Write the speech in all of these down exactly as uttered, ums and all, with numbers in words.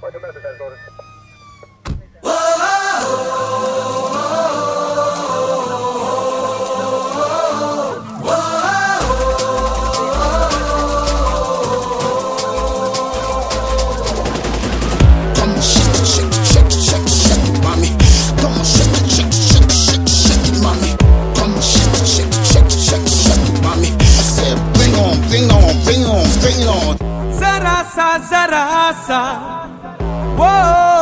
जरा सा जरा सा वो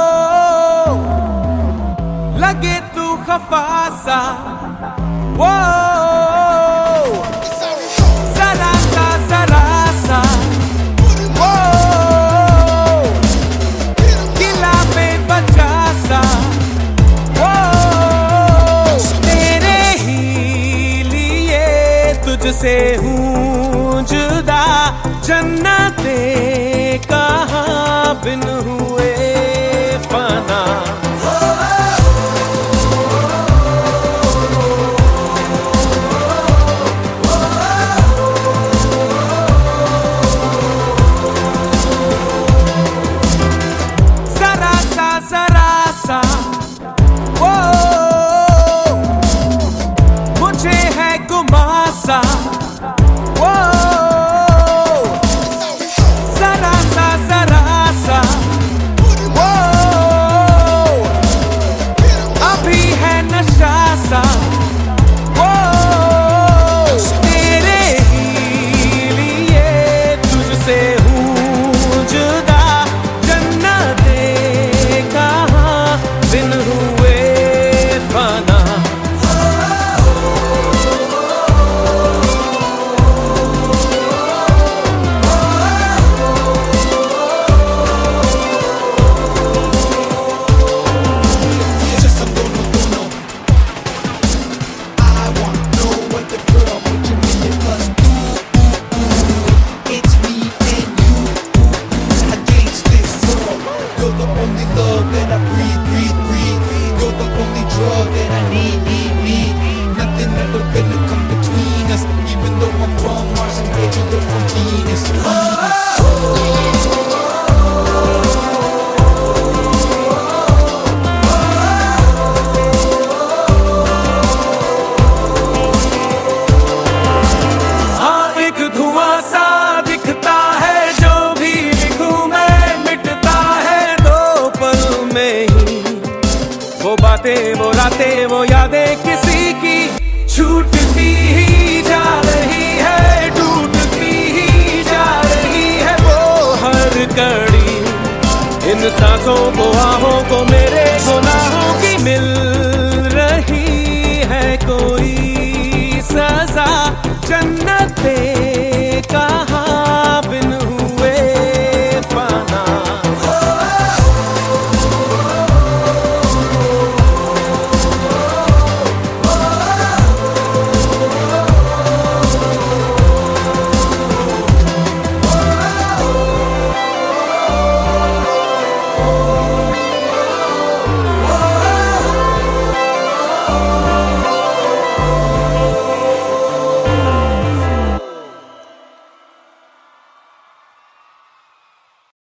लगे तू खफा सा वो जरा सा जरा सा वो गिला पे बचा सा वो तेरे ही लिए तुझसे हूँ जुदा जन्नते कहाँ बिन हुए फना जरा सा जरा सा वो मुझे है गुमासा वो वो बातें वो रातें वो यादें किसी की छूटती ही जा रही है, टूटती ही जा रही है वो हर कड़ी इन सांसों को आहों को मेरे